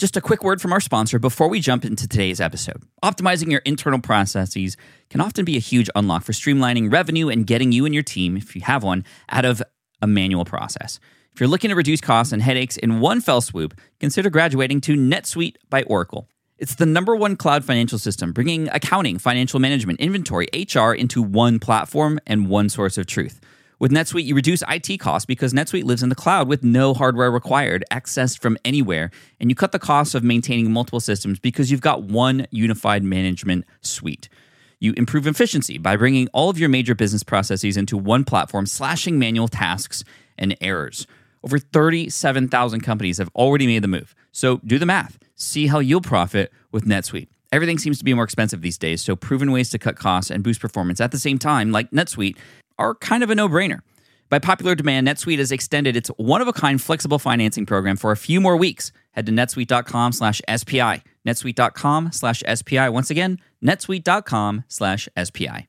Just a quick word from our sponsor before we jump into today's episode. Optimizing your internal processes can often be a huge unlock for streamlining revenue and getting you and your team, if you have one, out of a manual process. If you're looking to reduce costs and headaches in one fell swoop, consider graduating to NetSuite by Oracle. It's the #1 cloud financial system, bringing accounting, financial management, inventory, HR into one platform and one source of truth. With NetSuite, you reduce IT costs because NetSuite lives in the cloud with no hardware required, accessed from anywhere, and you cut the cost of maintaining multiple systems because you've got one unified management suite. You improve efficiency by bringing all of your major business processes into one platform, slashing manual tasks and errors. Over 37,000 companies have already made the move. So do the math. See how you'll profit with NetSuite. Everything seems to be more expensive these days, so proven ways to cut costs and boost performance at the same time, like NetSuite, are kind of a no-brainer. By popular demand, NetSuite has extended its one-of-a-kind flexible financing program for a few more weeks. Head to netsuite.com/SPI. netsuite.com/SPI. Once again, netsuite.com/SPI.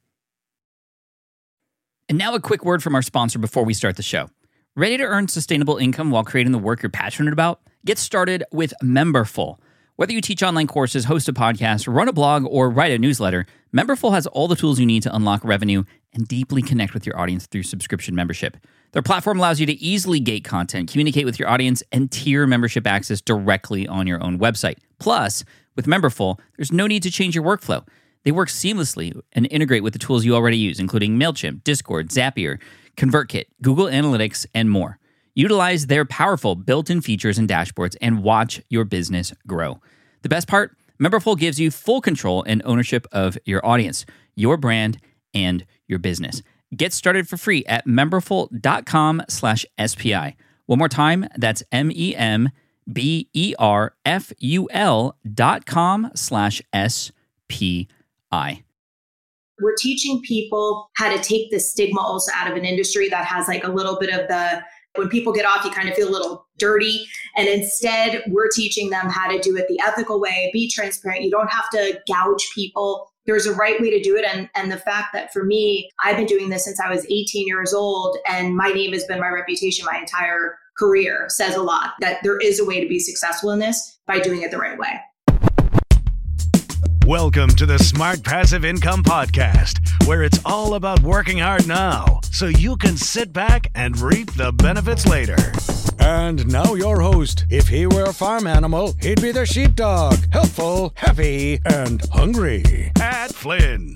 And now a quick word from our sponsor before we start the show. Ready to earn sustainable income while creating the work you're passionate about? Get started with Memberful. Whether you teach online courses, host a podcast, run a blog, or write a newsletter, Memberful has all the tools you need to unlock revenue and deeply connect with your audience through subscription membership. Their platform allows you to easily gate content, communicate with your audience, and tier membership access directly on your own website. Plus, with Memberful, there's no need to change your workflow. They work seamlessly and integrate with the tools you already use, including MailChimp, Discord, Zapier, ConvertKit, Google Analytics, and more. Utilize their powerful built-in features and dashboards and watch your business grow. The best part? Memberful gives you full control and ownership of your audience, your brand, and your business. Get started for free at memberful.com/SPI. One more time, that's memberful.com/SPI. We're teaching people how to take the stigma also out of an industry that has like a little bit of when people get off, you kind of feel a little dirty. And instead, we're teaching them how to do it the ethical way, be transparent. You don't have to gouge people. There's a right way to do it. And the fact that for me, I've been doing this since I was 18 years old, and my name has been my reputation my entire career says a lot that there is a way to be successful in this by doing it the right way. Welcome to the Smart Passive Income Podcast, where it's all about working hard now so you can sit back and reap the benefits later. And now your host. If he were a farm animal, he'd be the sheepdog. Helpful, happy, and hungry. Pat Flynn.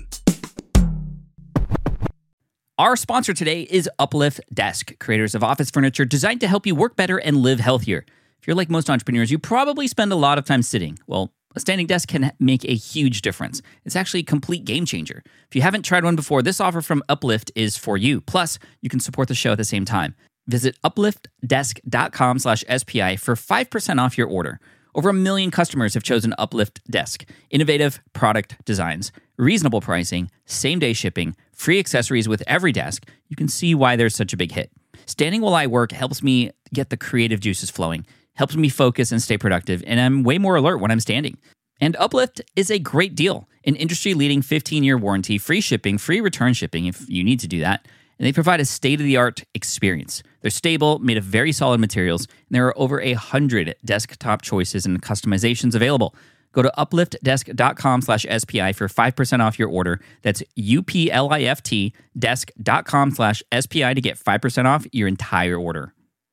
Our sponsor today is Uplift Desk, creators of office furniture designed to help you work better and live healthier. If you're like most entrepreneurs, you probably spend a lot of time sitting. Well, a standing desk can make a huge difference. It's actually a complete game changer. If you haven't tried one before, this offer from Uplift is for you. Plus, you can support the show at the same time. Visit upliftdesk.com/SPI for 5% off your order. Over 1 million customers have chosen Uplift Desk. Innovative product designs, reasonable pricing, same-day shipping, free accessories with every desk. You can see why there's such a big hit. Standing while I work helps me get the creative juices flowing, helps me focus and stay productive, and I'm way more alert when I'm standing. And Uplift is a great deal. An industry-leading 15-year warranty, free shipping, free return shipping if you need to do that. And they provide a state-of-the-art experience. They're stable, made of very solid materials, and there are over 100 desktop choices and customizations available. Go to upliftdesk.com/SPI for 5% off your order. That's UPLIFT desk.com/SPI to get 5% off your entire order.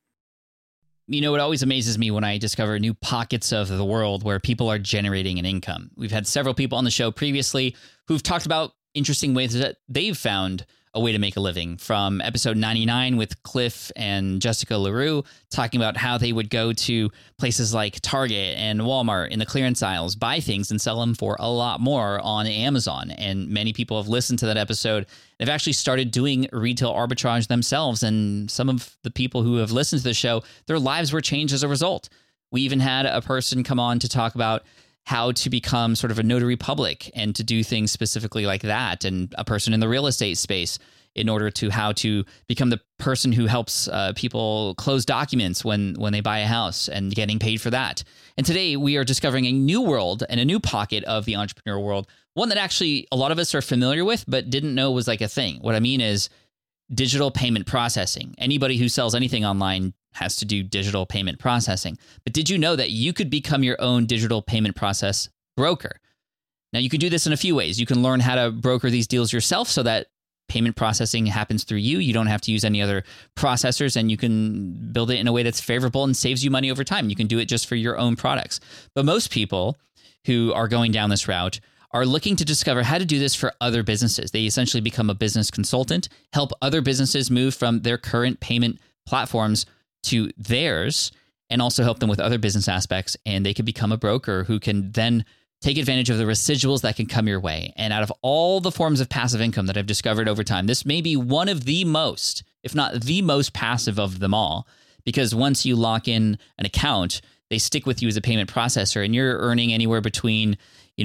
You know, it always amazes me when I discover new pockets of the world where people are generating an income. We've had several people on the show previously who've talked about interesting ways that they've found a way to make a living, from episode 99 with Cliff and Jessica LaRue talking about how they would go to places like Target and Walmart in the clearance aisles, buy things and sell them for a lot more on Amazon. And many people have listened to that episode. They've actually started doing retail arbitrage themselves. And some of the people who have listened to the show, their lives were changed as a result. We even had a person come on to talk about how to become sort of a notary public and to do things specifically like that, and a person in the real estate space in order to how to become the person who helps people close documents when they buy a house and getting paid for that. And today we are discovering a new world and a new pocket of the entrepreneur world, one that actually a lot of us are familiar with but didn't know was like a thing. What I mean is digital payment processing. Anybody who sells anything online has to do digital payment processing. But did you know that you could become your own digital payment process broker? Now, you can do this in a few ways. You can learn how to broker these deals yourself so that payment processing happens through you. You don't have to use any other processors, and you can build it in a way that's favorable and saves you money over time. You can do it just for your own products. But most people who are going down this route are looking to discover how to do this for other businesses. They essentially become a business consultant, help other businesses move from their current payment platforms to theirs, and also help them with other business aspects. And they can become a broker who can then take advantage of the residuals that can come your way. And out of all the forms of passive income that I've discovered over time, this may be one of the most, if not the most passive of them all, because once you lock in an account, they stick with you as a payment processor, and you're earning anywhere between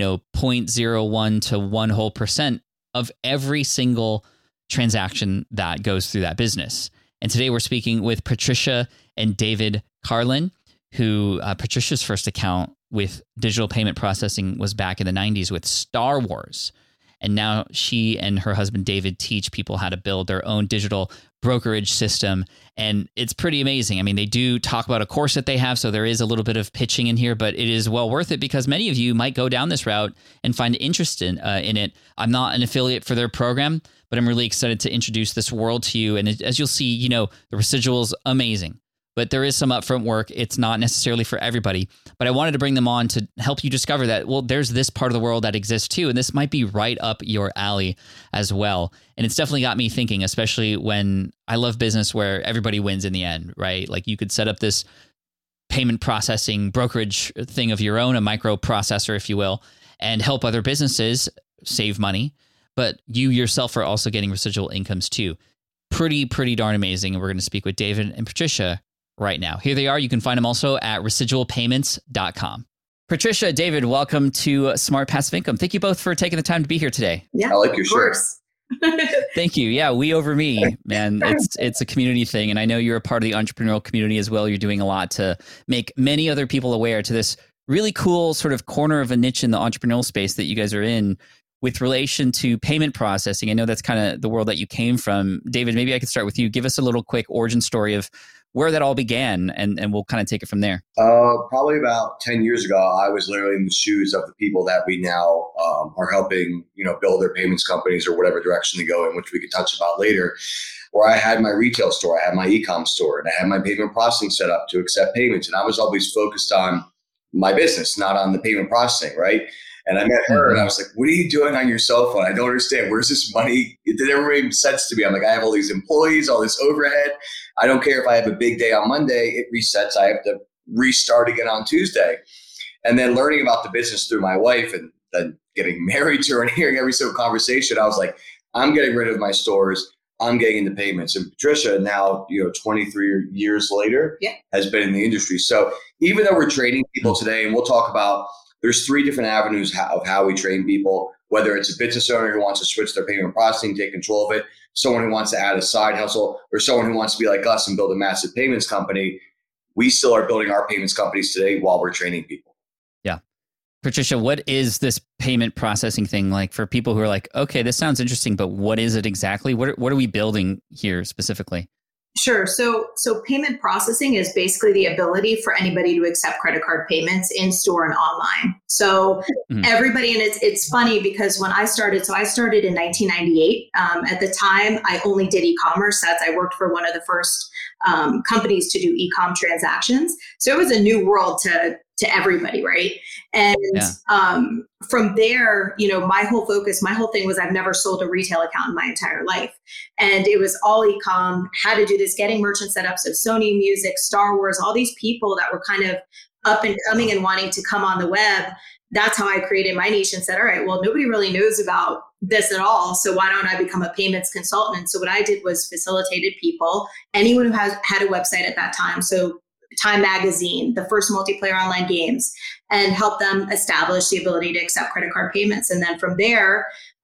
0.01 to 1% of every single transaction that goes through that business. And today we're speaking with Patricia and David Carlin, who Patricia's first account with digital payment processing was back in the 90s with Star Wars. And now she and her husband, David, teach people how to build their own digital brokerage system. And it's pretty amazing. I mean, they do talk about a course that they have, so there is a little bit of pitching in here, but it is well worth it because many of you might go down this route and find interest in it. I'm not an affiliate for their program, but I'm really excited to introduce this world to you. And as you'll see, the residual's amazing. But there is some upfront work. It's not necessarily for everybody. But I wanted to bring them on to help you discover that, well, there's this part of the world that exists too. And this might be right up your alley as well. And it's definitely got me thinking, especially when I love business where everybody wins in the end, right? Like you could set up this payment processing brokerage thing of your own, a microprocessor, if you will, and help other businesses save money. But you yourself are also getting residual incomes too. Pretty darn amazing. And we're going to speak with David and Patricia right now. Here they are. You can find them also at residualpayments.com. Patricia, David, welcome to Smart Passive Income. Thank you both for taking the time to be here today. Yeah, I like your shirt. Thank you. Yeah, we over me, man. It's a community thing. And I know you're a part of the entrepreneurial community as well. You're doing a lot to make many other people aware to this really cool sort of corner of a niche in the entrepreneurial space that you guys are in with relation to payment processing. I know that's kind of the world that you came from. David, maybe I could start with you. Give us a little quick origin story of where that all began, and we'll kind of take it from there. Probably about 10 years ago, I was literally in the shoes of the people that we now are helping, build their payments companies or whatever direction they go in, which we could touch about later, where I had my retail store, I had my e-com store, and I had my payment processing set up to accept payments. And I was always focused on my business, not on the payment processing, right? And I met her and I was like, what are you doing on your cell phone? I don't understand. Where's this money? It didn't make sense to me. I'm like, I have all these employees, all this overhead. I don't care if I have a big day on Monday, it resets. I have to restart again on Tuesday. And then learning about the business through my wife and then getting married to her and hearing every single conversation, I was like, I'm getting rid of my stores. I'm getting into payments. And Patricia now, 23 years later, has been in the industry. So even though we're training people today, and we'll talk about, there's 3 different avenues of how we train people, whether it's a business owner who wants to switch their payment processing, take control of it, someone who wants to add a side hustle, or someone who wants to be like us and build a massive payments company. We still are building our payments companies today while we're training people. Yeah. Patricia, what is this payment processing thing like for people who are like, okay, this sounds interesting, but what is it exactly? What are we building here specifically? Sure. So payment processing is basically the ability for anybody to accept credit card payments in store and online. So everybody, and it's funny because when I started in 1998. At the time, I only did e-commerce. I worked for one of the first companies to do e-com transactions. So it was a new world to everybody, right? And from there, my whole thing was I've never sold a retail account in my entire life. And it was all e-com, how to do this, getting merchant set up. So Sony Music, Star Wars, all these people that were kind of up and coming and wanting to come on the web. That's how I created my niche and said, all right, well, nobody really knows about this at all. So why don't I become a payments consultant? And so what I did was facilitated people, anyone who had a website at that time. So Time Magazine, the first multiplayer online games, and help them establish the ability to accept credit card payments. And then from there,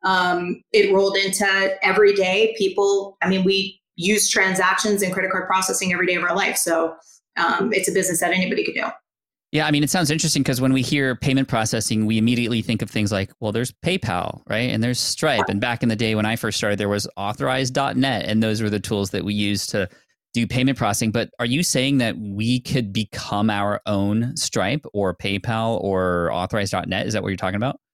it rolled into everyday people. I mean, we use transactions and credit card processing every day of our life. So it's a business that anybody could do. Yeah, I mean, it sounds interesting because when we hear payment processing, we immediately think of things like, well, there's PayPal, right? And there's Stripe. And back in the day when I first started, there was Authorize.net. And those were the tools that we used to do payment processing, but are you saying that we could become our own Stripe or PayPal or Authorize.net? Is that what you're talking about?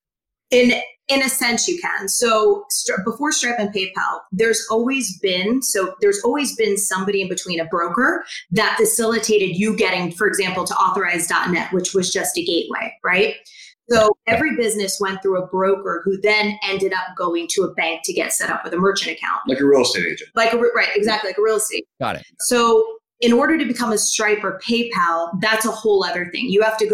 In a sense, you can. So before Stripe and PayPal, there's always been somebody in between, a broker that facilitated you getting, for example, to Authorize.net, which was just a gateway, right? So every business went through a broker who then ended up going to a bank to get set up with a merchant account. Like a real estate agent. Right, exactly, like a real estate. Got it. So in order to become a Stripe or PayPal, that's a whole other thing. You have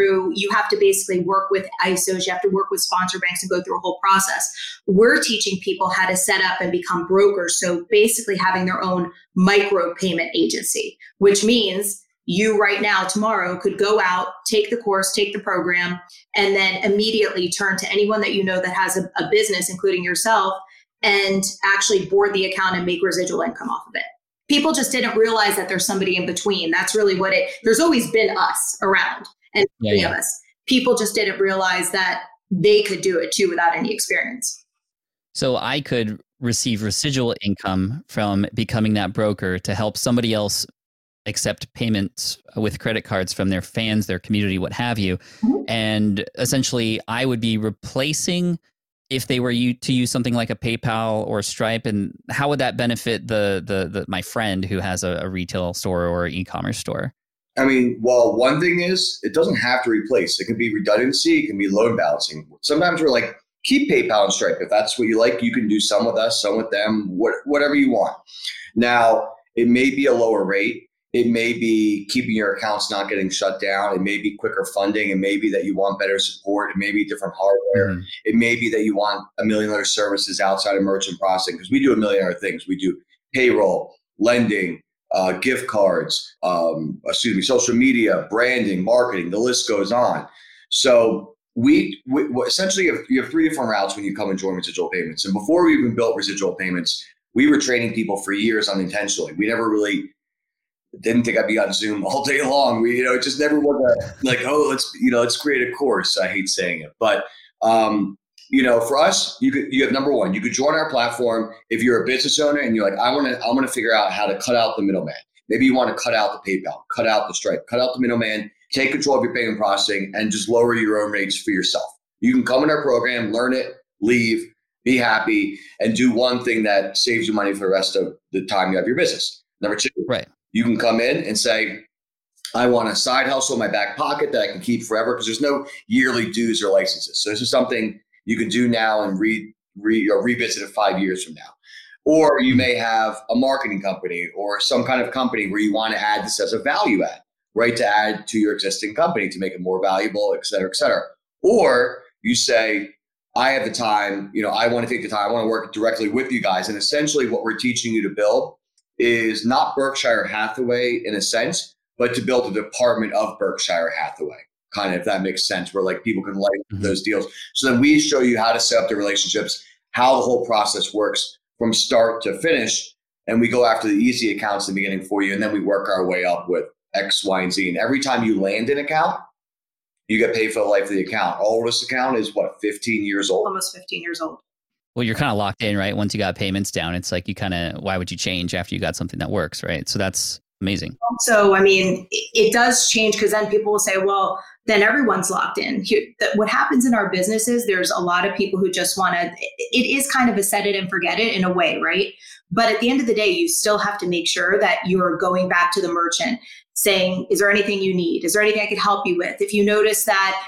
to basically work with ISOs, you have to work with sponsor banks and go through a whole process. We're teaching people how to set up and become brokers. So basically having their own micro payment agency, which means you right now, tomorrow, could go out, take the course, take the program, and then immediately turn to anyone that you know that has a business, including yourself, and actually board the account and make residual income off of it. People just didn't realize that there's somebody in between. That's really there's always been us around and many of us. People just didn't realize that they could do it too without any experience. So I could receive residual income from becoming that broker to help somebody else accept payments with credit cards from their fans, their community, what have you. Mm-hmm. And essentially I would be replacing, if they were to use something like a PayPal or Stripe, and how would that benefit the my friend who has a retail store or e-commerce store? I mean, well, one thing is it doesn't have to replace. It can be redundancy. It can be load balancing. Sometimes we're like, keep PayPal and Stripe. If that's what you like, you can do some with us, some with them, whatever you want. Now, it may be a lower rate. It may be keeping your accounts not getting shut down. It may be quicker funding. It may be that you want better support. It may be different hardware. Mm-hmm. It may be that you want a million other services outside of merchant processing, because we do a million other things. We do payroll, lending, gift cards, social media, branding, marketing. The list goes on. So we essentially you have three different routes when you come and join Residual Payments. And before we even built Residual Payments, we were training people for years unintentionally. We never really didn't think I'd be on Zoom all day long. It just never was like, oh, let's create a course. I hate saying it, but for us, you have number one, you could join our platform if you're a business owner and you're like, I want to figure out how to cut out the middleman. Maybe you want to cut out the PayPal, cut out the Stripe, cut out the middleman, take control of your payment processing, and just lower your own rates for yourself. You can come in our program, learn it, leave, be happy, and do one thing that saves you money for the rest of the time you have your business. Number two, right. You can come in and say, I want a side hustle in my back pocket that I can keep forever, because there's no yearly dues or licenses. So this is something you can do now and revisit it 5 years from now. Or you may have a marketing company or some kind of company where you want to add this as a value add, right? To add to your existing company to make it more valuable, et cetera, et cetera. Or you say, I have the time, I want to take the time, I want to work directly with you guys. And essentially what we're teaching you to build is not Berkshire Hathaway in a sense, but to build a department of Berkshire Hathaway, kind of, if that makes sense, where like people can like those deals. So then we show you how to set up the relationships, how the whole process works from start to finish. And we go after the easy accounts in the beginning for you. And then we work our way up with X, Y, and Z. And every time you land an account, you get paid for the life of the account. Our oldest account is 15 years old? Almost 15 years old. Well, you're kind of locked in, right? Once you got payments down, it's like why would you change after you got something that works, right? So that's amazing. So, I mean, it does change, because then people will say, well, then everyone's locked in. What happens in our businesses, there's a lot of people who just want to, it is kind of a set it and forget it in a way, right? But at the end of the day, you still have to make sure that you're going back to the merchant saying, is there anything you need? Is there anything I could help you with? If you notice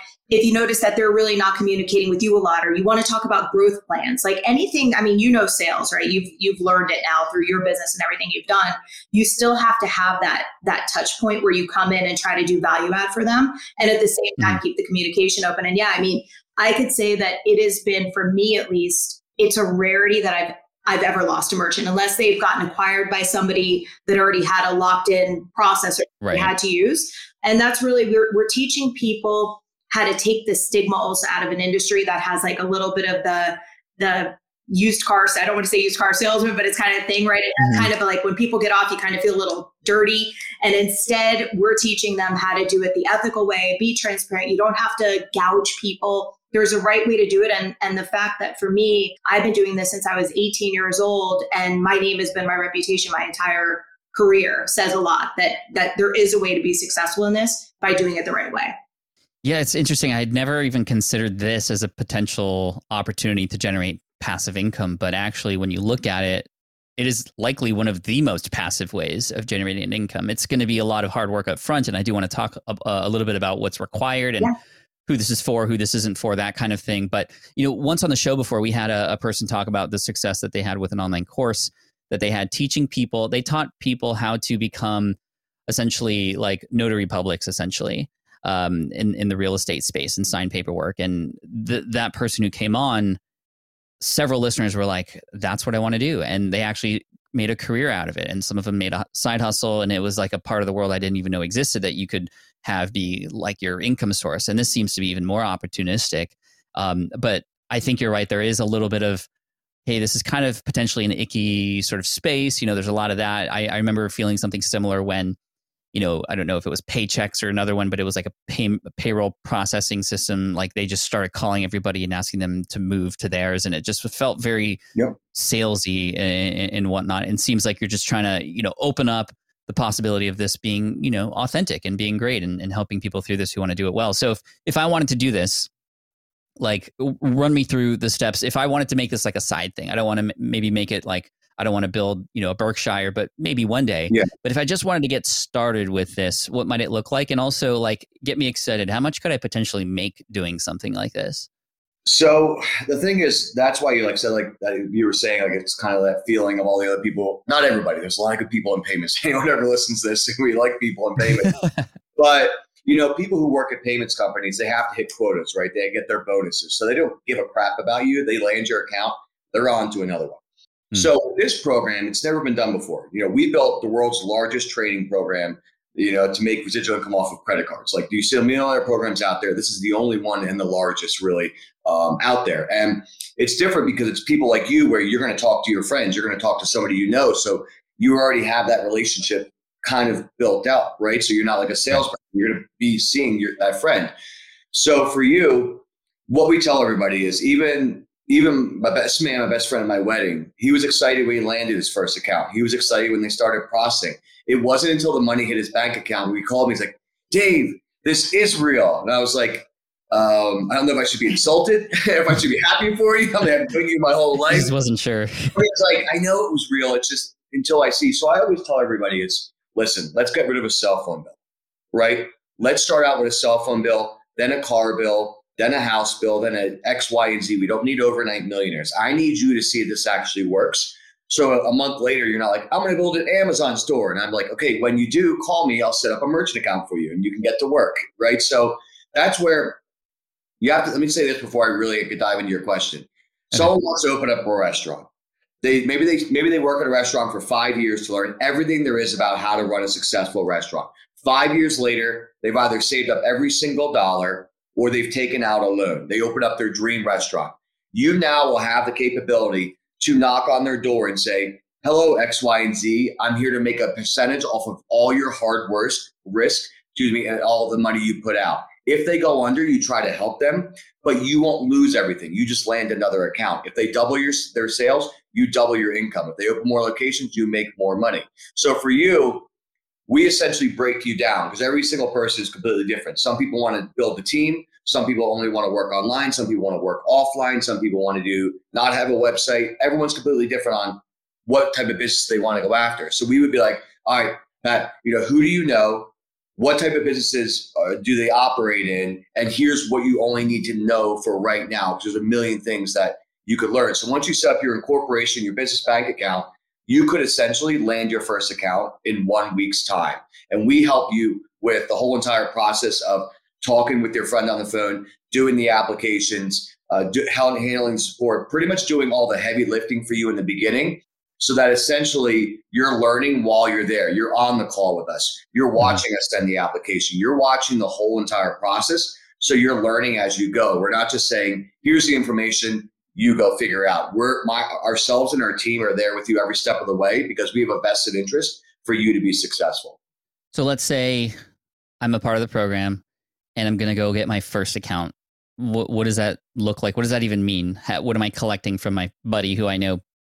that they're really not communicating with you a lot, or you want to talk about growth plans, like anything, I mean, sales, right? You've learned it now through your business and everything you've done. You still have to have that touch point where you come in and try to do value add for them. And at the same time, keep the communication open. And yeah, I mean, I could say that it has been, for me at least, it's a rarity that I've ever lost a merchant, unless they've gotten acquired by somebody that already had a locked in process they had to use. And that's really, we're teaching people how to take the stigma also out of an industry that has like a little bit of the used car, I don't want to say used car salesman, but it's kind of a thing, right? It's kind of like when people get off, you kind of feel a little dirty. And instead, we're teaching them how to do it the ethical way, be transparent. You don't have to gouge people. There's a right way to do it. And the fact that for me, I've been doing this since I was 18 years old, and my name has been my reputation my entire career says a lot that there is a way to be successful in this by doing it the right way. Yeah, it's interesting. I had never even considered this as a potential opportunity to generate passive income. But actually, when you look at it, it is likely one of the most passive ways of generating an income. It's going to be a lot of hard work up front. And I do want to talk a little bit about what's required and who this is for, who this isn't for, that kind of thing. But, once on the show before, we had a person talk about the success that they had with an online course that they had teaching people. They taught people how to become essentially like notary publics, essentially, in the real estate space and sign paperwork. And that person who came on, several listeners were like, that's what I want to do. And they actually made a career out of it. And some of them made a side hustle. And it was like a part of the world I didn't even know existed that you could have be like your income source. And this seems to be even more opportunistic. But I think you're right. There is a little bit of, hey, this is kind of potentially an icky sort of space. There's a lot of that. I remember feeling something similar when, I don't know if it was Paychex or another one, but it was like a payroll processing system. Like they just started calling everybody and asking them to move to theirs. And it just felt very salesy and whatnot. And seems like you're just trying to, open up the possibility of this being, authentic and being great and helping people through this who want to do it well. So if I wanted to do this, like run me through the steps. If I wanted to make this like a side thing, I don't want to maybe make it like, I don't want to build, a Berkshire, but maybe one day. Yeah. But if I just wanted to get started with this, what might it look like? And also like get me excited. How much could I potentially make doing something like this? So the thing is, that's why you you were saying, like, it's kind of that feeling of all the other people, not everybody, there's a lot of good people in payments. Anyone ever listens to this, we like people in payments, but people who work at payments companies, they have to hit quotas, right? They get their bonuses. So they don't give a crap about you. They land your account, they're on to another one. So this program, it's never been done before. We built the world's largest trading program, to make residual income off of credit cards. Like, do you see a million other programs out there? This is the only one and the largest really out there. And it's different because it's people like you where you're going to talk to your friends. You're going to talk to somebody So you already have that relationship kind of built out, right? So you're not like a salesperson. You're going to be seeing that friend. So for you, what we tell everybody is even my best friend at my wedding, he was excited when he landed his first account. He was excited when they started processing. It wasn't until the money hit his bank account when he called me. He's like, Dave, this is real. And I was like, I don't know if I should be insulted, if I should be happy for you. I've been doing you my whole life. I just wasn't sure. But it's like, I know it was real. It's just until I see. So I always tell everybody is, listen, let's get rid of a cell phone bill, right? Let's start out with a cell phone bill, then a car bill, then a house bill, then an X, Y, and Z. We don't need overnight millionaires. I need you to see if this actually works. So a month later, you're not like, I'm going to build an Amazon store. And I'm like, okay, when you do, call me. I'll set up a merchant account for you and you can get to work, right? So that's where you have to, let me say this before I really could dive into your question. Someone wants to open up a restaurant. Maybe they work at a restaurant for 5 years to learn everything there is about how to run a successful restaurant. 5 years later, they've either saved up every single dollar or they've taken out a loan. They open up their dream restaurant. You now will have the capability to knock on their door and say, hello, X, Y, and Z. I'm here to make a percentage off of all your hard risk, and all the money you put out. If they go under, you try to help them, but you won't lose everything. You just land another account. If they double their sales, you double your income. If they open more locations, you make more money. So for you, we essentially break you down because every single person is completely different. Some people want to build a team. Some people only want to work online. Some people want to work offline. Some people want to not have a website. Everyone's completely different on what type of business they want to go after. So we would be like, all right, Pat, who do you know? What type of businesses do they operate in? And here's what you only need to know for right now, because there's a million things that you could learn. So once you set up your incorporation, your business bank account, you could essentially land your first account in 1 week's time. And we help you with the whole entire process of talking with your friend on the phone, doing the applications, handling support, pretty much doing all the heavy lifting for you in the beginning, so that essentially you're learning while you're there. You're on the call with us. You're watching us send the application. You're watching the whole entire process. So you're learning as you go. We're not just saying, here's the information, you go figure it out. Ourselves and our team are there with you every step of the way because we have a vested interest for you to be successful. So let's say I'm a part of the program and I'm going to go get my first account. What does that look like? What does that even mean? What am I collecting from my buddy who I know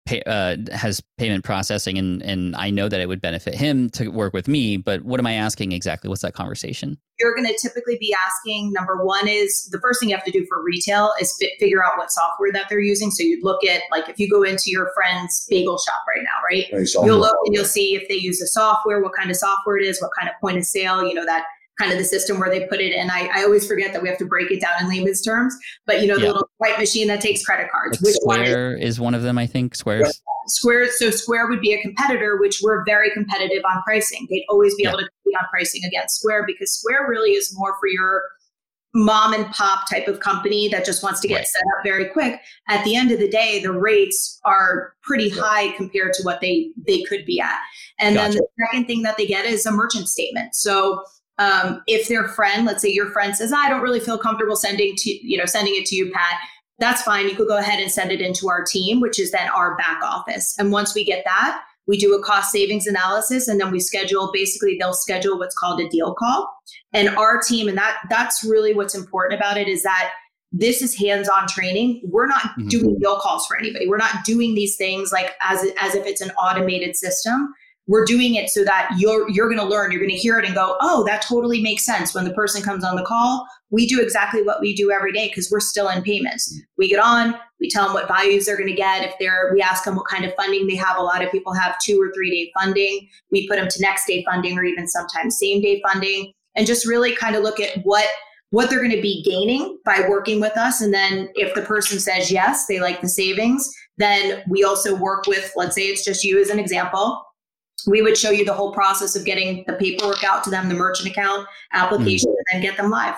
has payment processing, and I know that it would benefit him to work with me. But what am I asking exactly? What's that conversation? You're going to typically be asking, number one is the first thing you have to do for retail is figure out what software that they're using. So you'd look at, like, if you go into your friend's bagel shop right now, right? You'll look and you'll see if they use a software, what kind of software it is, what kind of point of sale, that kind of the system where they put it in. I always forget that we have to break it down in layman's terms, but the little white machine that takes credit cards. Like Square is one of them, I think. Square. So Square would be a competitor, which we're very competitive on pricing. They'd always be able to compete on pricing against Square, because Square really is more for your mom and pop type of company that just wants to get set up very quick. At the end of the day, the rates are pretty high compared to what they could be at. And then the second thing that they get is a merchant statement. So if their friend, let's say your friend says, I don't really feel comfortable sending it to you, Pat, that's fine. You could go ahead and send it into our team, which is then our back office. And once we get that, we do a cost savings analysis, and then they'll schedule what's called a deal call. And our team, and that's really what's important about it, is that this is hands-on training. We're not doing deal calls for anybody. We're not doing these things like as if it's an automated system. We're doing it so that you're going to learn, you're going to hear it and go, oh, that totally makes sense. When the person comes on the call, we do exactly what we do every day because we're still in payments. We get on, we tell them what values they're going to get. We ask them what kind of funding they have. A lot of people have 2 or 3 day funding. We put them to next day funding or even sometimes same day funding, and just really kind of look at what they're going to be gaining by working with us. And then if the person says yes, they like the savings, then we also work with, let's say it's just you as an example. We would show you the whole process of getting the paperwork out to them, the merchant account application, and then get them live.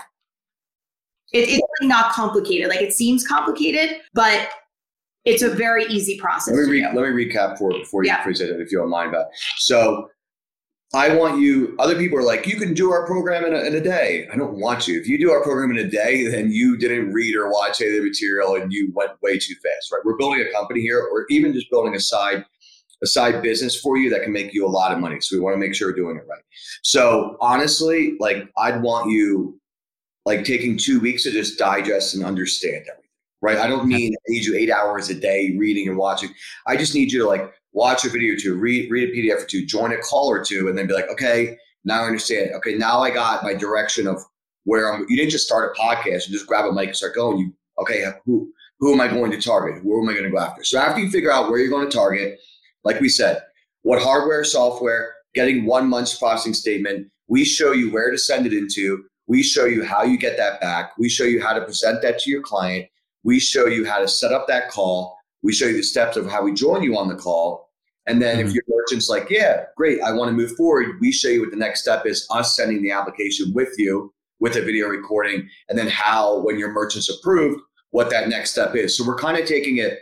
It's really not complicated. Like, it seems complicated, but it's a very easy process. Let me recap before you present it, if you don't mind about it. So I want you, other people are like, you can do our program in a day. I don't want you. If you do our program in a day, then you didn't read or watch any of the material and you went way too fast, right? We're building a company here, or even just building a side business for you that can make you a lot of money. So we want to make sure we're doing it right. So honestly, like, I'd want you like taking 2 weeks to just digest and understand everything, right? I don't mean I need you 8 hours a day reading and watching. I just need you to like watch a video or two, read a PDF or two, join a call or two, and then be like, okay, now I understand. Okay, now I got my direction of where you didn't just start a podcast and just grab a mic and start going. Who am I going to target? Who am I going to go after? So after you figure out where you're going to target, like we said, what hardware, software, getting 1 month's processing statement, we show you where to send it into. We show you how you get that back. We show you how to present that to your client. We show you how to set up that call. We show you the steps of how we join you on the call. And then if your merchant's like, yeah, great, I want to move forward, we show you what the next step is, us sending the application with you with a video recording, and then how, when your merchant's approved, what that next step is. So we're kind of taking it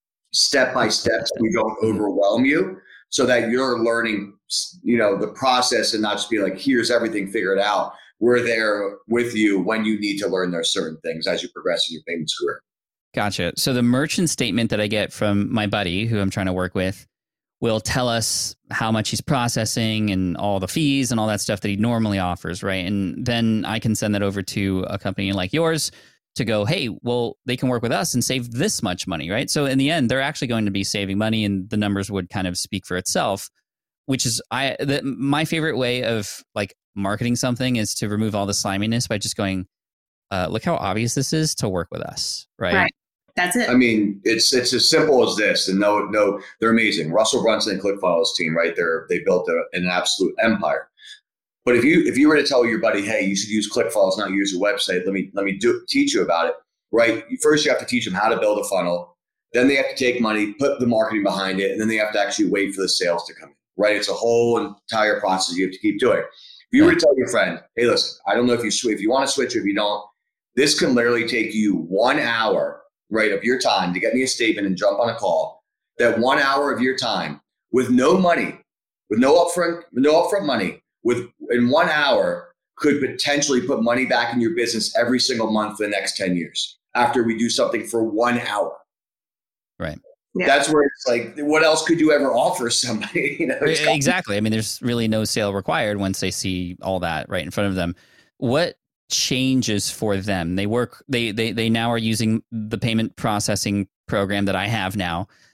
step by step so we don't overwhelm you, so that you're learning, the process and not just be like, here's everything figured out. We're there with you when you need to learn those certain things as you progress in your payments career. Gotcha. So the merchant statement that I get from my buddy who I'm trying to work with will tell us how much he's processing and all the fees and all that stuff that he normally offers, right? And then I can send that over to a company like yours to go, hey, well, they can work with us and save this much money, right? So in the end, they're actually going to be saving money, and the numbers would kind of speak for itself, which is my favorite way of like marketing something is to remove all the sliminess by just going, look how obvious this is to work with us, right? That's it. I mean, it's as simple as this. And no, they're amazing. Russell Brunson and ClickFunnels team, right? They built an absolute empire. But if you were to tell your buddy, hey, you should use ClickFunnels, not use your website, let me teach you about it, right? First, you have to teach them how to build a funnel. Then they have to take money, put the marketing behind it, and then they have to actually wait for the sales to come in, right? It's a whole entire process you have to keep doing. If you were to tell your friend, hey, listen, I don't know if you want to switch or if you don't, this can literally take you 1 hour, right, of your time to get me a statement and jump on a call. That 1 hour of your time with no money, with no upfront money, in 1 hour could potentially put money back in your business every single month for the next 10 years after we do something for 1 hour. Right. Yeah. That's where it's like, what else could you ever offer somebody? Exactly. I mean, there's really no sale required once they see all that right in front of them. What changes for them? They now are using the payment processing program that I have now.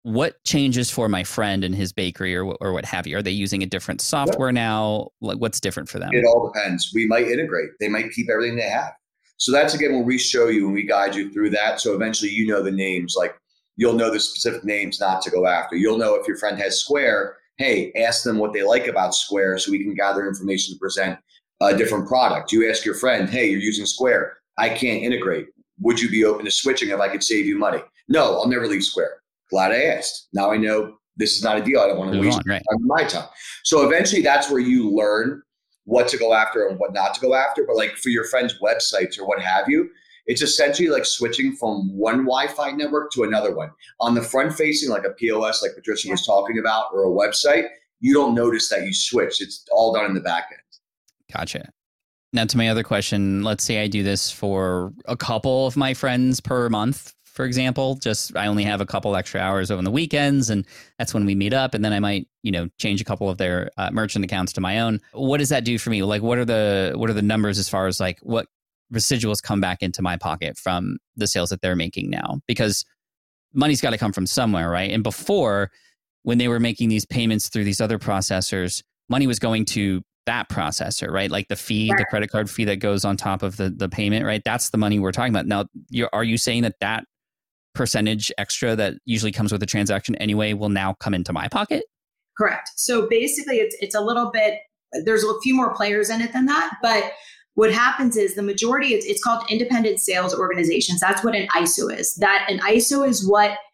what changes for my friend and his bakery or what have you? Are they using a different software now? Like, what's different for them? It all depends. We might integrate. They might keep everything they have. So that's, again, when we show you and we guide you through that. So eventually, you know, the names, like you'll know the specific names not to go after. You'll know if your friend has Square, hey, ask them what they like about Square so we can gather information to present a different product. You ask your friend, hey, you're using Square. I can't integrate. Would you be open to switching if I could save you money? No, I'll never leave Square. Glad I asked. Now I know this is not a deal. I don't want to waste my time. So eventually that's where you learn what to go after and what not to go after. But like for your friends' websites or what have you, it's essentially like switching from one Wi-Fi network to another one. On the front facing, like a POS, like Patricia was talking about, or a website, you don't notice that you switched. It's all done in the back end. Gotcha. Now to my other question, let's say I do this for a couple of my friends per month, for example. Just I only have a couple extra hours over the weekends, and that's when we meet up. And then I might, change a couple of their merchant accounts to my own. What does that do for me? Like, what are the numbers as far as like what residuals come back into my pocket from the sales that they're making now? Because money's got to come from somewhere, right? And before, when they were making these payments through these other processors, money was going to that processor, right? Like the fee, the credit card fee that goes on top of the payment, right? That's the money we're talking about. Now, are you saying that percentage extra that usually comes with the transaction anyway will now come into my pocket? Correct. So basically it's a little bit, there's a few more players in it than that, but what happens is the majority, it's called independent sales organizations. That's what an ISO is. That an ISO is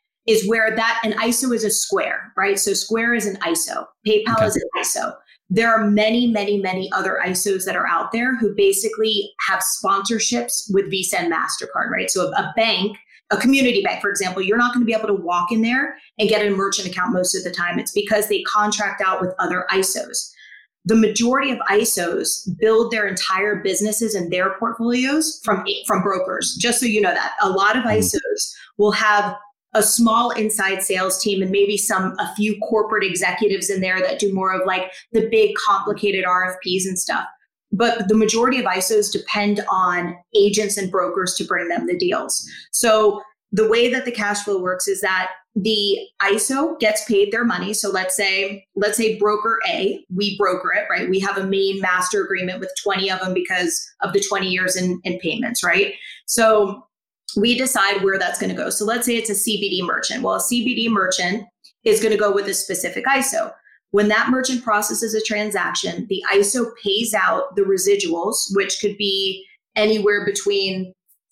an ISO is a Square, right? So Square is an ISO. PayPal is an ISO. There are many, many, many other ISOs that are out there who basically have sponsorships with Visa and MasterCard, right? So a bank, a community bank, for example, you're not going to be able to walk in there and get a merchant account most of the time. It's because they contract out with other ISOs. The majority of ISOs build their entire businesses and their portfolios from brokers, just so you know that. A lot of ISOs will have a small inside sales team and maybe a few corporate executives in there that do more of like the big complicated RFPs and stuff. But the majority of ISOs depend on agents and brokers to bring them the deals. So the way that the cash flow works is that the ISO gets paid their money. So let's say broker A, we broker it, right? We have a main master agreement with 20 of them because of the 20 years in payments, right? So we decide where that's going to go. So let's say it's a CBD merchant. Well, a CBD merchant is going to go with a specific ISO. When that merchant processes a transaction, the ISO pays out the residuals, which could be anywhere between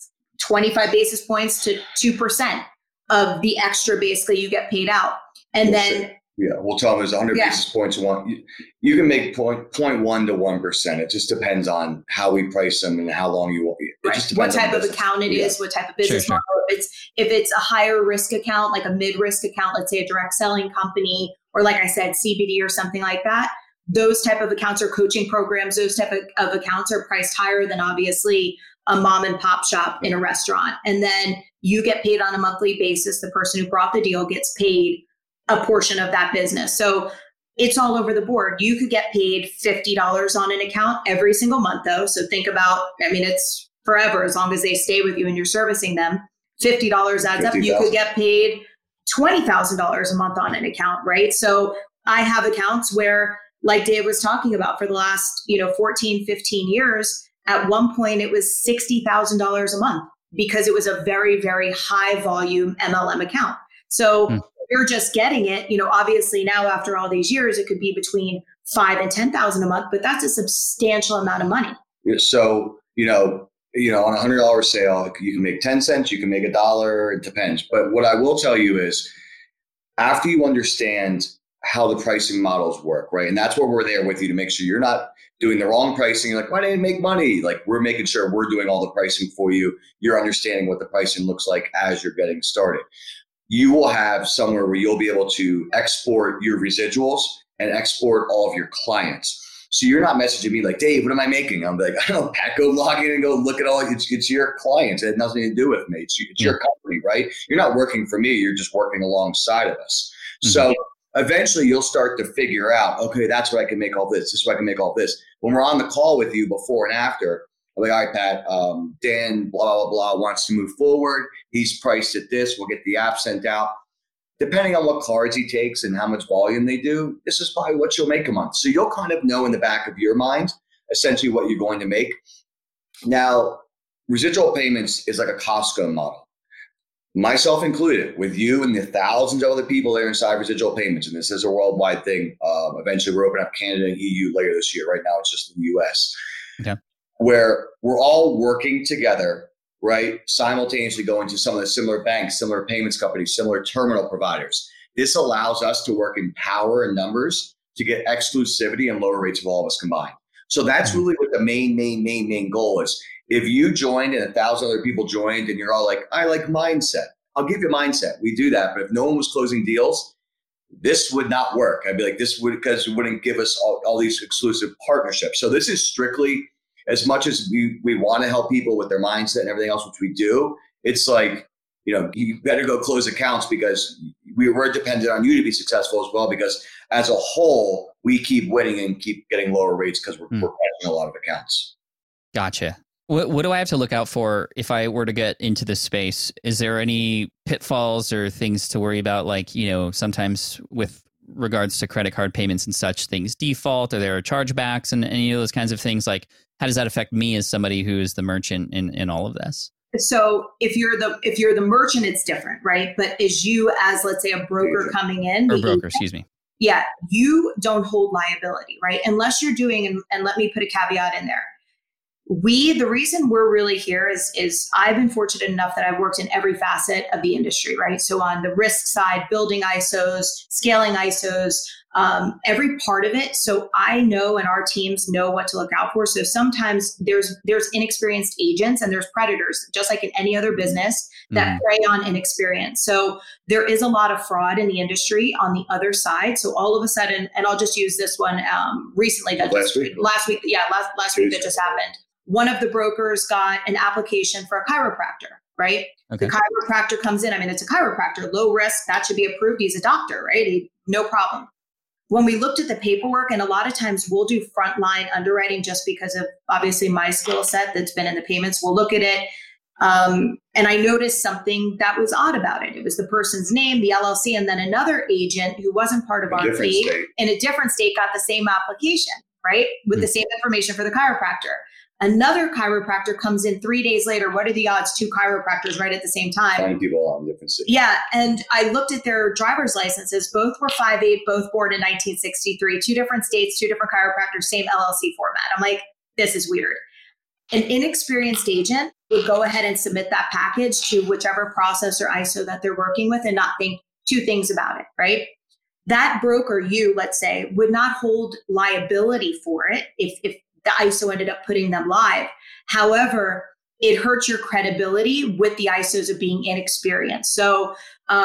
25 basis points to 2% of the extra basically you get paid out. And then we'll tell them there's 100 basis points. You can make 0.1 to 1%. It just depends on how we price them and how long you want. What type of account it is, what type of business model. If it's a higher risk account, like a mid-risk account, let's say a direct selling company, or like I said, CBD or something like that, those type of accounts or coaching programs, those type of accounts are priced higher than obviously a mom and pop shop in a restaurant. And then you get paid on a monthly basis. The person who brought the deal gets paid a portion of that business. So it's all over the board. You could get paid $50 on an account every single month though. So think about, it's forever as long as they stay with you and you're servicing them. $50 adds up. You could get paid $20,000 a month on an account, right? So I have accounts where, like Dave was talking about, for the last 14, 15 years, at one point it was $60,000 a month because it was a very, very high volume MLM account. So you're just getting it, obviously now after all these years, it could be between $5,000 and $10,000 a month, but that's a substantial amount of money. So, on a $100 sale, you can make 10 cents, you can make $1, it depends. But what I will tell you is after you understand how the pricing models work, right? And that's where we're there with you to make sure you're not doing the wrong pricing. You're like, why didn't I make money? Like, we're making sure we're doing all the pricing for you. You're understanding what the pricing looks like as you're getting started. You will have somewhere where you'll be able to export your residuals and export all of your clients. So you're not messaging me like, Dave, what am I making? I'm like, I don't know, Pat, go log in and go look at all, it's your clients. It has nothing to do with me. It's your company, right? You're not working for me. You're just working alongside of us. Mm-hmm. So eventually you'll start to figure out, okay, that's what I can make all this. This is what I can make all this. When we're on the call with you before and after, I'm like, all right, Pat, Dan, blah, blah, blah, wants to move forward. He's priced at this. We'll get the app sent out. depending on what cards he takes and how much volume they do, this is probably what you'll make a month. So you'll kind of know in the back of your mind, essentially what you're going to make. Now, residual payments is like a Costco model. Myself included, with you and the thousands of other people there inside residual payments. And this is a worldwide thing. Eventually, we're opening up Canada and EU later this year. Right now, it's just in the US. Okay. Where we're all working together, right? Simultaneously going to some of the similar banks, similar payments companies, similar terminal providers. This allows us to work in power and numbers to get exclusivity and lower rates of all of us combined. So that's really what the main goal is. If you joined and 1,000 other people joined and you're all like, I like mindset, I'll give you mindset. We do that. But if no one was closing deals, this would not work. I'd be like, because it wouldn't give us all these exclusive partnerships. So this is strictly, as much as we want to help people with their mindset and everything else, which we do, it's like, you better go close accounts because we're dependent on you to be successful as well, because as a whole, we keep winning and keep getting lower rates because we're getting a lot of accounts. Gotcha. What do I have to look out for if I were to get into this space? Is there any pitfalls or things to worry about? Like, sometimes with regards to credit card payments and such, things default, or there are chargebacks and any of those kinds of things. Like, how does that affect me as somebody who is the merchant in all of this? So if you're the merchant, it's different, right? But as you, as let's say a broker coming in, excuse me. Yeah, you don't hold liability, right? Unless you're doing, and let me put a caveat in there. The reason we're really here is I've been fortunate enough that I've worked in every facet of the industry, right? So on the risk side, building ISOs, scaling ISOs, every part of it. So I know, and our teams know what to look out for. So sometimes there's inexperienced agents and there's predators, just like in any other business, that prey on inexperience. So there is a lot of fraud in the industry on the other side. So all of a sudden, and I'll just use this one recently, last week that just happened. One of the brokers got an application for a chiropractor, right? Okay. The chiropractor comes in. I mean, it's a chiropractor, low risk, that should be approved. He's a doctor, right? No problem. When we looked at the paperwork, and a lot of times we'll do frontline underwriting just because of obviously my skill set that's been in the payments. We'll look at it. And I noticed something that was odd about it. It was the person's name, the LLC, and then another agent who wasn't part of our fleet in a different state got the same application, right? With the same information for the chiropractor. Another chiropractor comes in 3 days later. What are the odds? 2 chiropractors right at the same time. Finding people on different states. Yeah. And I looked at their driver's licenses. Both were 5'8", both born in 1963, 2 different states, 2 different chiropractors, same LLC format. I'm like, this is weird. An inexperienced agent would go ahead and submit that package to whichever process or ISO that they're working with and not think 2 things about it, right? That broker, let's say, would not hold liability for it if the ISO ended up putting them live. However, it hurts your credibility with the ISOs of being inexperienced. So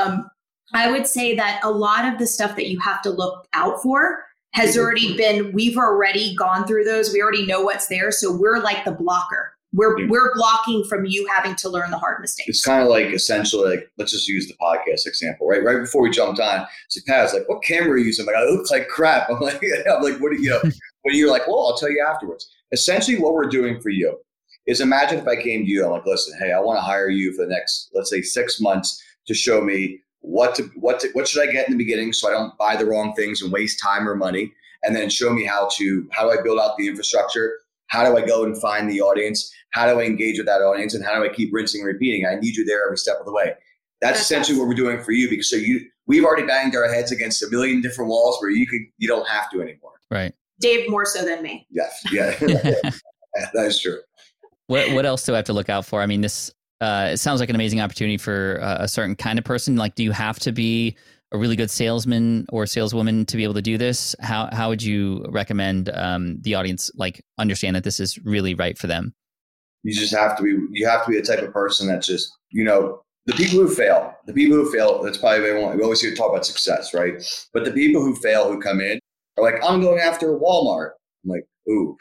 I would say that a lot of the stuff that you have to look out for has already been, we've already gone through those. We already know what's there. So we're like the blocker. We're blocking from you having to learn the hard mistakes. It's kind of like essentially, like, let's just use the podcast example, right? Right before we jumped on, it's like, Pat, like, what camera are you using? I'm like, it looks like crap. I'm like, what do you know? When you're like, well, I'll tell you afterwards. Essentially, what we're doing for you is, imagine if I came to you, I'm like, listen, hey, I want to hire you for the next, let's say, 6 months to show me what should I get in the beginning so I don't buy the wrong things and waste time or money, and then show me how do I build out the infrastructure? How do I go and find the audience? How do I engage with that audience? And how do I keep rinsing and repeating? I need you there every step of the way. That's essentially what we're doing for you, because we've already banged our heads against a million different walls where you don't have to anymore. Right. Dave more so than me. Yes. Yeah. That is true. What else do I have to look out for? I mean, this it sounds like an amazing opportunity for a certain kind of person. Like, do you have to be a really good salesman or saleswoman to be able to do this? How would you recommend the audience understand that this is really right for them? You just have to be. You have to be the type of person that's just, the people who fail. That's probably we always hear talk about success, right? But the people who fail, who come in, are like, I'm going after Walmart. I'm like, ooh,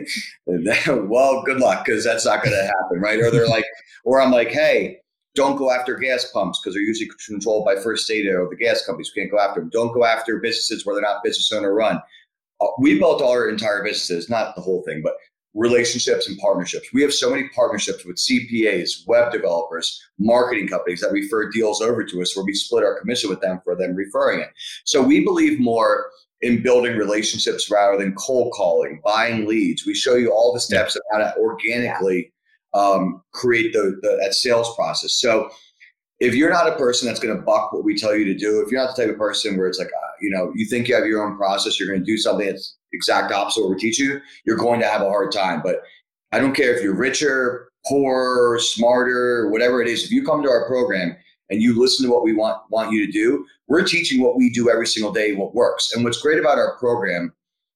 well, good luck, because that's not going to happen, right? Or they're like, or I'm like, hey, don't go after gas pumps because they're usually controlled by First Data or the gas companies. We can't go after them. Don't go after businesses where they're not business owner run. We built our entire businesses, not the whole thing, but relationships and partnerships. We have so many partnerships with CPAs, web developers, marketing companies that refer deals over to us, where we split our commission with them for them referring it. So we believe more in building relationships rather than cold calling, buying leads. We show you all the steps of how to organically create that sales process. So if you're not a person that's going to buck what we tell you to do, if you're not the type of person where it's like, you think you have your own process, you're going to do something that's exact opposite of what we teach you, you're going to have a hard time. But I don't care if you're richer, poorer, smarter, whatever it is. If you come to our program and you listen to what we want you to do, we're teaching what we do every single day, what works. And what's great about our program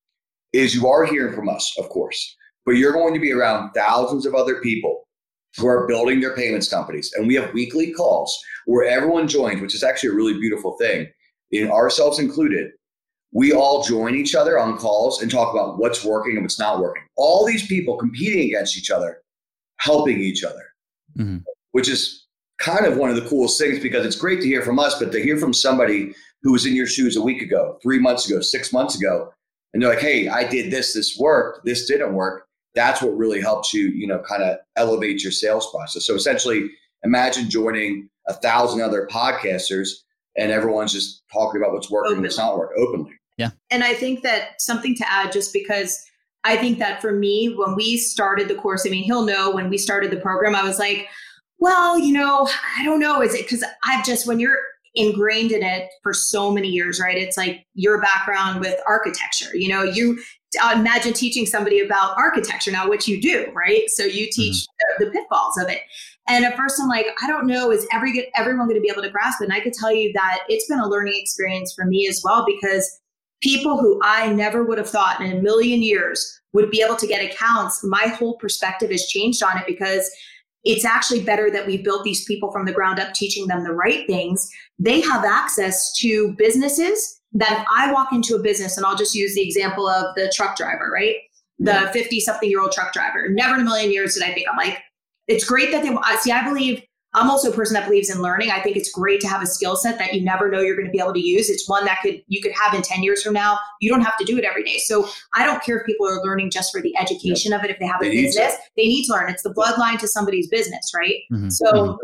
is you are hearing from us, of course, but you're going to be around thousands of other people who are building their payments companies. And we have weekly calls where everyone joins, which is actually a really beautiful thing, in ourselves included. We all join each other on calls and talk about what's working and what's not working. All these people competing against each other, helping each other, which is kind of one of the coolest things, because it's great to hear from us, but to hear from somebody who was in your shoes a week ago, 3 months ago, 6 months ago, and they're like, hey, I did this, this worked, this didn't work. That's what really helps you, kind of elevate your sales process. So essentially, imagine joining 1,000 other podcasters and everyone's just talking about what's working and what's not working openly. Yeah. And I think that something to add, just because I think that for me, when we started the course, he'll know when we started the program, I was like, well, I don't know. Is it because when you're ingrained in it for so many years, right? It's like your background with architecture, you imagine teaching somebody about architecture now, which you do, right? So you teach the pitfalls of it. And at first I'm like, I don't know, is everyone going to be able to grasp it? And I could tell you that it's been a learning experience for me as well, because people who I never would have thought in a million years would be able to get accounts, my whole perspective has changed on it, because it's actually better that we've built these people from the ground up, teaching them the right things. They have access to businesses that if I walk into a business, and I'll just use the example of the truck driver, right? The 50-something-year-old truck driver. Never in a million years did I think, I'm like, it's great that I believe, I'm also a person that believes in learning. I think it's great to have a skill set that you never know you're going to be able to use. It's one that you could have in 10 years from now. You don't have to do it every day. So I don't care if people are learning just for the education of it. If they have a business, they need to learn. It's the bloodline to somebody's business, right? So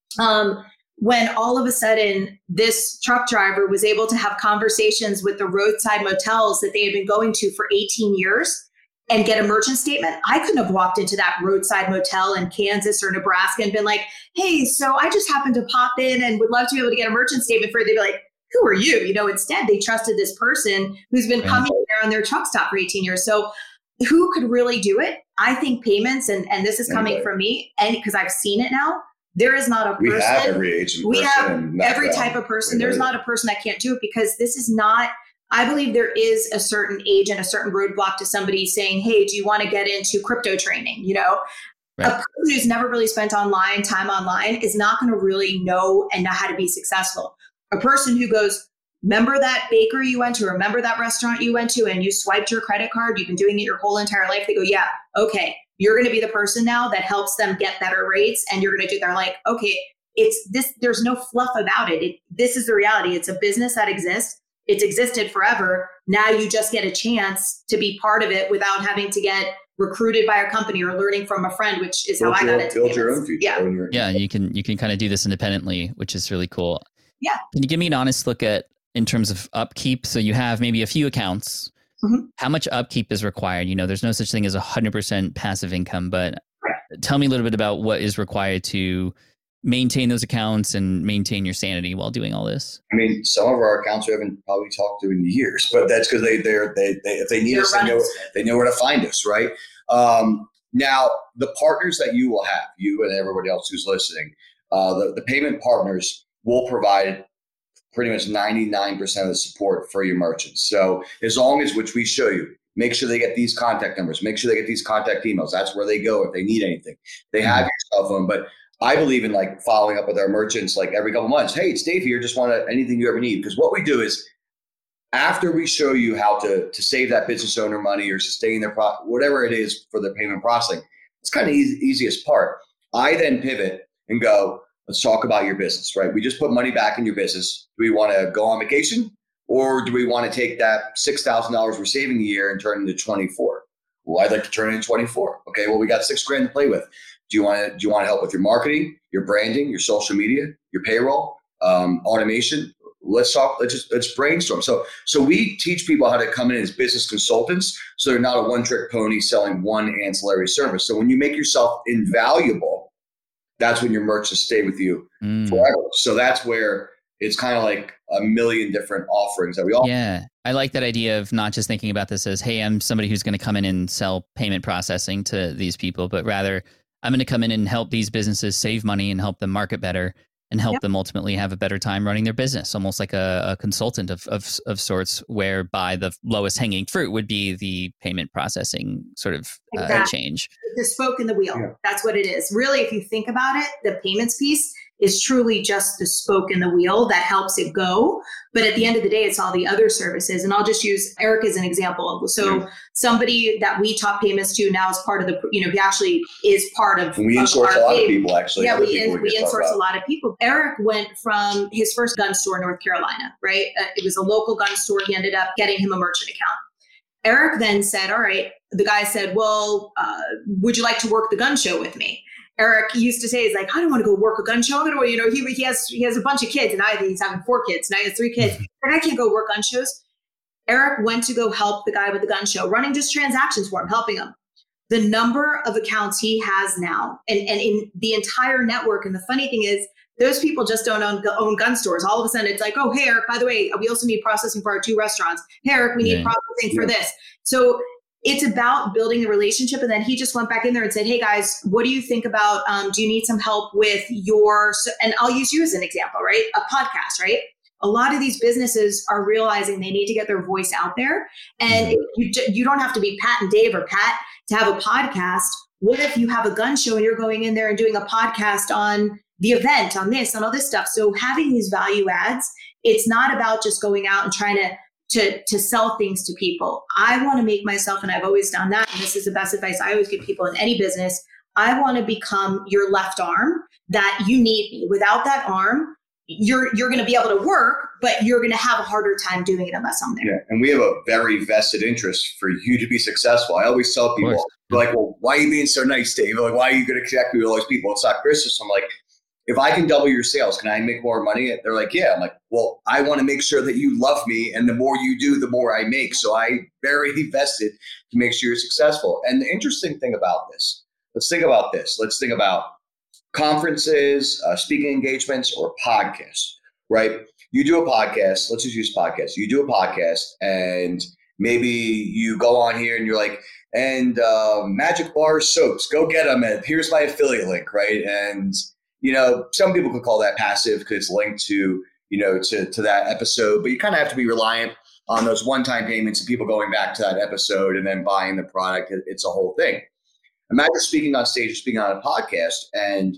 when all of a sudden this truck driver was able to have conversations with the roadside motels that they had been going to for 18 years and get a merchant statement, I couldn't have walked into that roadside motel in Kansas or Nebraska and been like, hey, so I just happened to pop in and would love to be able to get a merchant statement for you. They'd be like, who are you? Instead they trusted this person who's been coming there on their truck stop for 18 years. So who could really do it? I think payments, and this is coming from me, and because I've seen it now, there is not a person. We have every age and we person. have every type of person. There's not a person that can't do it, because this is not, I believe there is a certain age and a certain roadblock to somebody saying, hey, do you want to get into crypto training? A person who's never really spent time online is not going to really know how to be successful. A person who goes, remember that bakery you went to, remember that restaurant you went to, and you swiped your credit card, you've been doing it your whole entire life. They go, yeah, okay. You're going to be the person now that helps them get better rates. And you're going to they're like, okay, it's this, there's no fluff about it. This is the reality. It's a business that exists. It's existed forever. Now you just get a chance to be part of it without having to get recruited by a company or learning from a friend, which is how I got into build your own future. Yeah. You can kind of do this independently, which is really cool. Yeah. Can you give me an honest look at, in terms of upkeep? So you have maybe a few accounts. How much upkeep is required? There's no such thing as 100% passive income, but tell me a little bit about what is required to maintain those accounts and maintain your sanity while doing all this. Some of our accounts we haven't probably talked to in years, but that's because they if they need us, they know where to find us, right? Now, the partners that you will have, you and everybody else who's listening, the payment partners will provide pretty much 99% of the support for your merchants. So as long as, which we show you, make sure they get these contact numbers, make sure they get these contact emails. That's where they go if they need anything. They have your cell phone, but I believe in following up with our merchants every couple months. Hey, it's Dave here. Just want anything you ever need. Because what we do is, after we show you how to save that business owner money or sustain their profit, whatever it is for their payment processing, it's kind of easiest part. I then pivot and go, let's talk about your business, right? We just put money back in your business. Do we want to go on vacation, or do we want to take that $6,000 we're saving a year and turn it into $24,000? Well, I'd like to turn it in 24. Okay, well, we got $6,000 to play with. Do you want to help with your marketing, your branding, your social media, your payroll, automation? Let's talk. Let's brainstorm. So we teach people how to come in as business consultants, so they're not a one-trick pony selling one ancillary service. So when you make yourself invaluable, that's when your merchants stay with you forever. So that's where it's kind of like a million different offerings that we offer. Yeah. I like that idea of not just thinking about this as, hey, I'm somebody who's going to come in and sell payment processing to these people, but rather I'm going to come in and help these businesses save money and help them market better and help them ultimately have a better time running their business, almost like a consultant of sorts, whereby the lowest hanging fruit would be the payment processing sort of change. The spoke in the wheel. Yeah. That's what it is. Really, if you think about it, the payments piece is truly just the spoke in the wheel that helps it go. But at the end of the day, it's all the other services. And I'll just use Eric as an example. So somebody that we talk payments to now is part of the, he actually is part of. And we insource a lot of people, actually. Yeah, we insource a lot of people. Eric went from his first gun store in North Carolina, right? It was a local gun store. He ended up getting him a merchant account. Eric then said, all right, the guy said, well, would you like to work the gun show with me? Eric used to say, he's like, I don't want to go work a gun show. I'm going to, he has a bunch of kids, and he's having 4 kids. Now he has 3 kids. And I can't go work gun shows. Eric went to go help the guy with the gun show, running just transactions for him, helping him. The number of accounts he has now, and in the entire network. And the funny thing is, those people just don't own gun stores. All of a sudden, it's like, oh, hey, Eric, by the way, we also need processing for our 2 restaurants. Hey, Eric, we need processing for this. So it's about building the relationship. And then he just went back in there and said, hey guys, what do you think about, do you need some help with and I'll use you as an example, right? A podcast, right? A lot of these businesses are realizing they need to get their voice out there. And you don't have to be Pat and Dave or Pat to have a podcast. What if you have a gun show and you're going in there and doing a podcast on the event, on this, on all this stuff? So having these value adds, it's not about just going out and trying to sell things to people. I want to make myself, and I've always done that, and this is the best advice I always give people in any business, I want to become your left arm that you need me. Without that arm, you're going to be able to work, but you're going to have a harder time doing it unless I'm there. Yeah, and we have a very vested interest for you to be successful. I always tell people, they're like, well, why are you being so nice, Dave? Like, why are you going to connect me with all these people? It's not Christmas. I'm like, if I can double your sales, can I make more money? They're like, yeah. I'm like, well, I want to make sure that you love me. And the more you do, the more I make. So I very vested to make sure you're successful. And the interesting thing about this, let's think about this. Let's think about conferences, speaking engagements, or podcasts, right? You do a podcast. Let's just use podcasts. You do a podcast and maybe you go on here and you're like, and Magic Bar Soaps, go get them. And here's my affiliate link, right? And some people could call that passive because it's linked to, to that episode, but you kind of have to be reliant on those one-time payments and people going back to that episode and then buying the product. It's a whole thing. Imagine speaking on stage or speaking on a podcast and,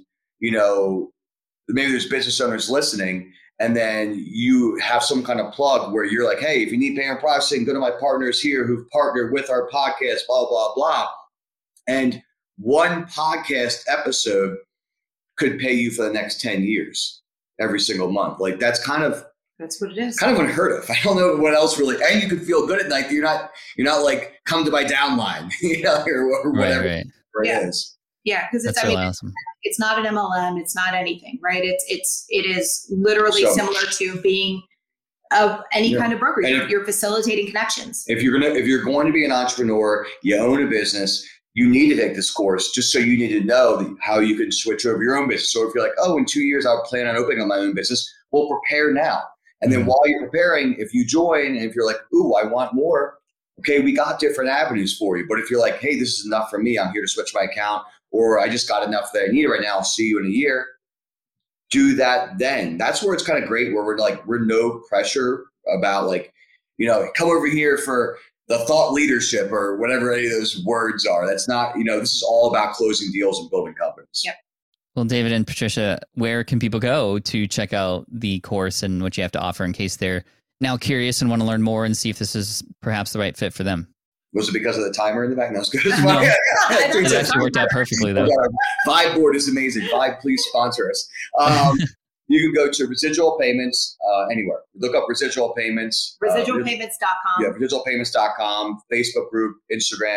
maybe there's business owners listening and then you have some kind of plug where you're like, hey, if you need payment processing, go to my partners here who've partnered with our podcast, blah, blah, blah. And one podcast episode could pay you for the next 10 years every single month. Like that's what it is. Kind of unheard of. I don't know what else really, and you could feel good at night that you're not like come to my downline, or whatever it is. Yeah. Cause it's, really awesome. It's not an MLM. It's not anything, right? It is literally similar to being of any kind of broker. You're facilitating connections. If you're going to be an entrepreneur, you own a business, you need to take this course just so you need to know how you can switch over your own business. So if you're like, oh, in 2 years, I'll plan on opening up my own business, well, prepare now. And then while you're preparing, if you join and if you're like, ooh, I want more, okay, we got different avenues for you. But if you're like, hey, this is enough for me, I'm here to switch my account, or I just got enough that I need right now, I'll see you in a year, do that then. That's where it's kind of great, where we're no pressure about like, come over here for the thought leadership or whatever any of those words are. That's not, this is all about closing deals and building companies. Yep. Well, David and Patricia, where can people go to check out the course and what you have to offer in case they're now curious and want to learn more and see if this is perhaps the right fit for them? Was it because of the timer in the back? No, it's good. No. It actually worked out perfectly, though. Vibe board is amazing. Vibe, please sponsor us. You can go to Residual Payments anywhere. Look up Residual Payments. Residualpayments.com. Residualpayments.com, Facebook group, Instagram.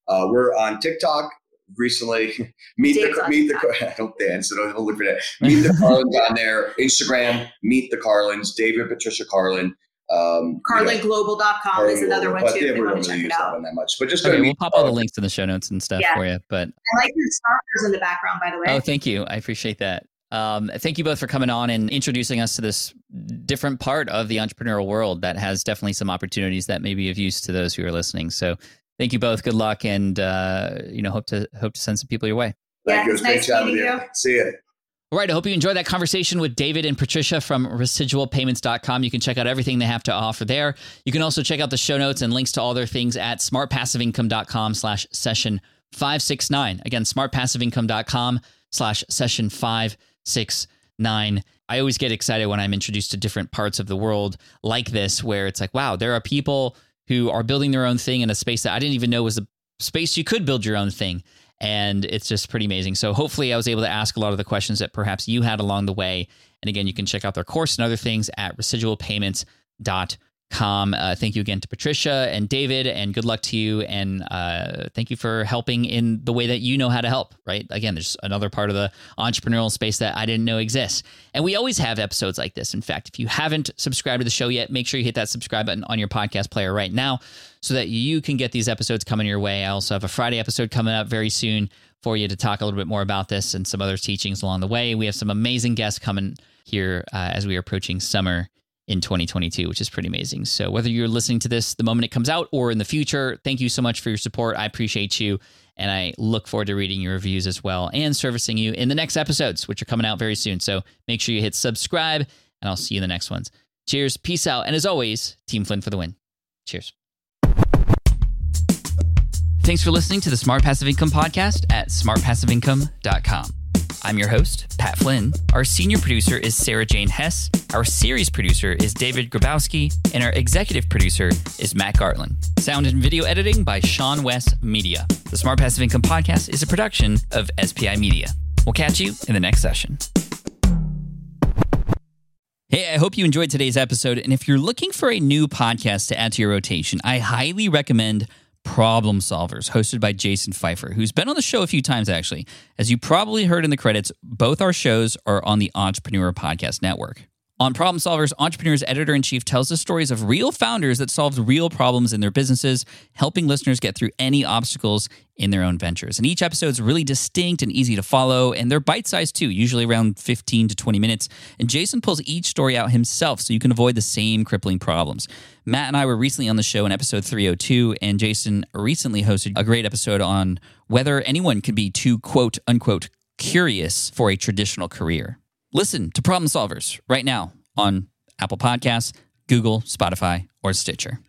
We're on TikTok recently. Don't dance, so don't look for that. Meet the Carlins on there. Instagram, Meet the Carlins. David Patricia Carlin. CarlinGlobal.com is another one too. But we don't really use that one that much. But just we'll pop all the links in the show notes and stuff for you. But I like the stars in the background, by the way. Oh, thank you. I appreciate that. Thank you both for coming on and introducing us to this different part of the entrepreneurial world that has definitely some opportunities that may be of use to those who are listening. So thank you both. Good luck, and hope to send some people your way. Thank you. It was great chatting with you. See you. All right. I hope you enjoyed that conversation with David and Patricia from residualpayments.com. You can check out everything they have to offer there. You can also check out the show notes and links to all their things at smartpassiveincome.com/session569. Again, smartpassiveincome.com/session569. I always get excited when I'm introduced to different parts of the world like this, where it's like, wow, there are people who are building their own thing in a space that I didn't even know was a space you could build your own thing. And it's just pretty amazing. So hopefully I was able to ask a lot of the questions that perhaps you had along the way. And again, you can check out their course and other things at residualpayments.com. Thank you again to Patricia and David, and good luck to you. And thank you for helping in the way that you know how to help, right? Again, there's another part of the entrepreneurial space that I didn't know exists. And we always have episodes like this. In fact, if you haven't subscribed to the show yet, make sure you hit that subscribe button on your podcast player right now so that you can get these episodes coming your way. I also have a Friday episode coming up very soon for you to talk a little bit more about this and some other teachings along the way. We have some amazing guests coming here as we are approaching summer in 2022, which is pretty amazing. So whether you're listening to this the moment it comes out or in the future, thank you so much for your support. I appreciate you, and I look forward to reading your reviews as well and servicing you in the next episodes, which are coming out very soon. So make sure you hit subscribe, and I'll see you in the next ones. Cheers, peace out, and as always, Team Flynn for the win. Cheers. Thanks for listening to the Smart Passive Income Podcast at smartpassiveincome.com. I'm your host, Pat Flynn. Our senior producer is Sarah Jane Hess. Our series producer is David Grabowski. And our executive producer is Matt Gartland. Sound and video editing by Sean West Media. The Smart Passive Income Podcast is a production of SPI Media. We'll catch you in the next session. Hey, I hope you enjoyed today's episode. And if you're looking for a new podcast to add to your rotation, I highly recommend Problem Solvers, hosted by Jason Pfeiffer, who's been on the show a few times, actually. As you probably heard in the credits, both our shows are on the Entrepreneur Podcast Network. On Problem Solvers, Entrepreneur's editor-in-chief tells the stories of real founders that solved real problems in their businesses, helping listeners get through any obstacles in their own ventures. And each episode is really distinct and easy to follow, and they're bite-sized too, usually around 15 to 20 minutes. And Jason pulls each story out himself so you can avoid the same crippling problems. Matt and I were recently on the show in episode 302, and Jason recently hosted a great episode on whether anyone can be too quote-unquote curious for a traditional career. Listen to Problem Solvers right now on Apple Podcasts, Google, Spotify, or Stitcher.